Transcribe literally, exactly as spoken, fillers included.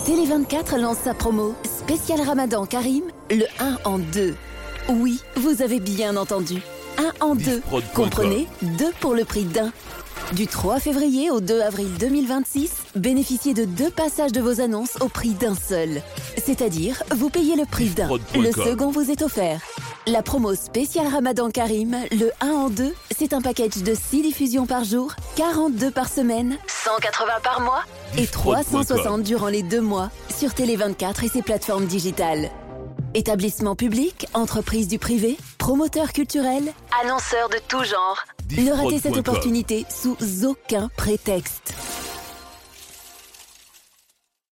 Télé vingt-quatre lance sa promo spécial Ramadan Karim, le un en deux. Oui, vous avez bien entendu. un en deux. Comprenez, deux pour le prix d'un. Du trois février au deux avril deux mille vingt-six, bénéficiez de deux passages de vos annonces au prix d'un seul. C'est-à-dire, vous payez le prix d'un. Le second vous est offert. La promo spéciale Ramadan Karim, le un en deux, c'est un package de six diffusions par jour, quarante-deux par semaine, cent quatre-vingts par mois et trois cent soixante durant les deux mois sur Télé vingt-quatre et ses plateformes digitales. Établissements publics, entreprises du privé, promoteurs culturels, annonceurs de tout genre. Ne ratez cette opportunité sous aucun prétexte.